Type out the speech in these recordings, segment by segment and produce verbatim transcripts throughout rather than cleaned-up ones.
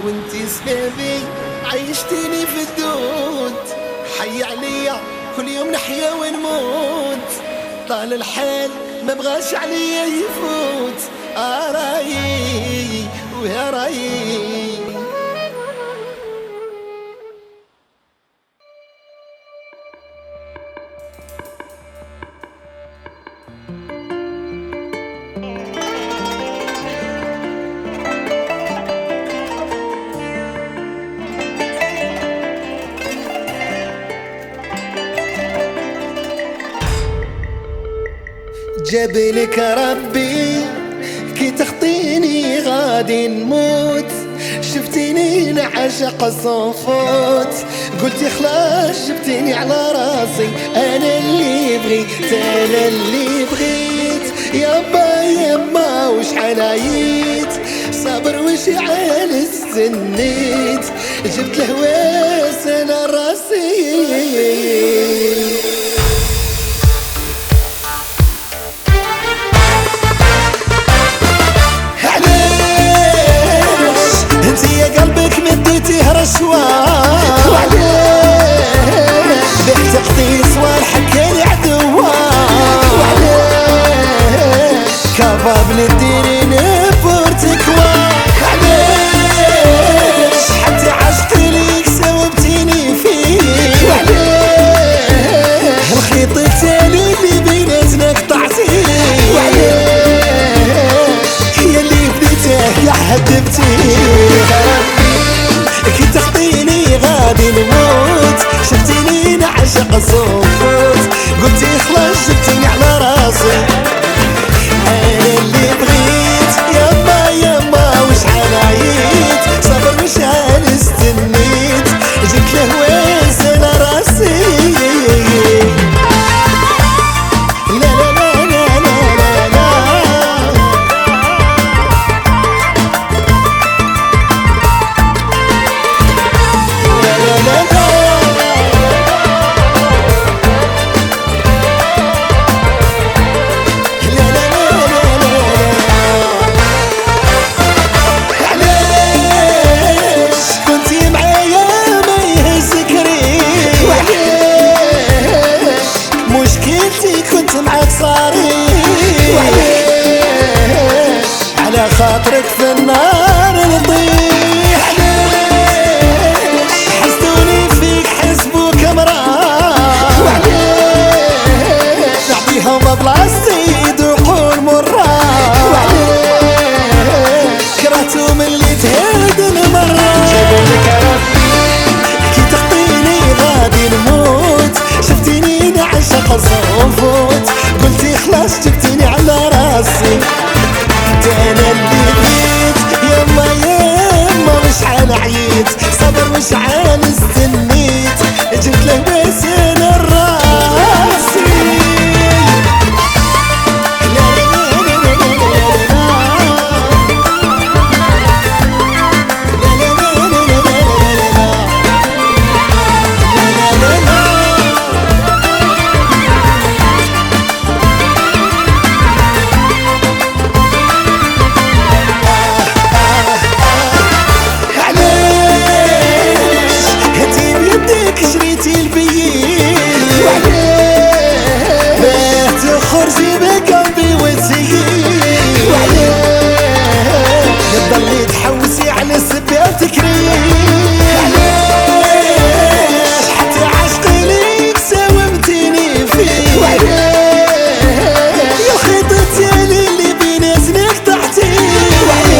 وانتي سبابي عيشتيني في الدود. حي عليا كل يوم نحيا ونموت، طال الحال ما بغاش عليا يفوت. آراي ويا رايي جابلك ربي كي تخطيني غادي نموت. شفتيني نعشق صنفوت، قلتي خلاص جبتيني على راسي. انا اللي بغيت انا اللي بغيت يابا يما وشحال عييت صابر وشحال استنيت. جبت الهواس انا راسي. رشوان وعليش بحت قديس والحكالي عدوان وعليش كباب نديري نبورتكوا وعليش حتى عشت ليك سوبتيني فيه وعليش الخيط التالي اللي بيناتنا قطعتيه وعليش هي اللي بديته يا حبيبتي. كي تخطيني غادي نموت، شفتيني نعشق صوفوت، قلتي خلاص جبتيني على راسي. انا اللي بغيت يما يما وشحال عييت صبر وشحال استنيت. جبت الهواس انا راسي. كنت معاك صريح وعليش على خاطرك في النار نطيح. علاش حسدوني فيك حسبوك مراه وعليش نعطيهم بلاصتي يذوقون مراه وعليش كرهتهم اللي تهادن مرة. جابلك ربي كي تخطيني غادي نموت، شفتيني نعشق صنفوت، قلتي خلاص جبتيني على راسي. انا اللي بغيت يما يما وشحال عييت صبر وشحال استنيت. جبت لهواس انا راسي. ضلي تحوسي على السباب تكريم علاش حتى عشقي ليك ساومتيني فيه وعلاش يا الخيط التالي اللي بيناتنا قطعتيه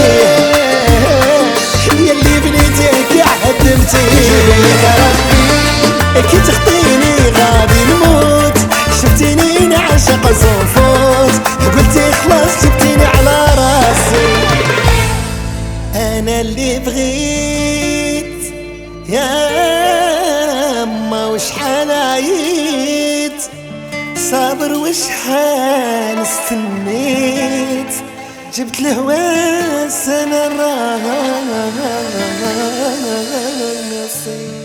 وعلاش يا اللي بنيتيه كاع هدمتيه. جابلك ربي كي تخطيني غادي نموت، شفتيني نعشق صنفوت، قلتي خلاص جبتيني على راسي. انا اللي بغيت ياما وشحال عييت صابر وشحال استنيت. جبت الهواس انا راسي.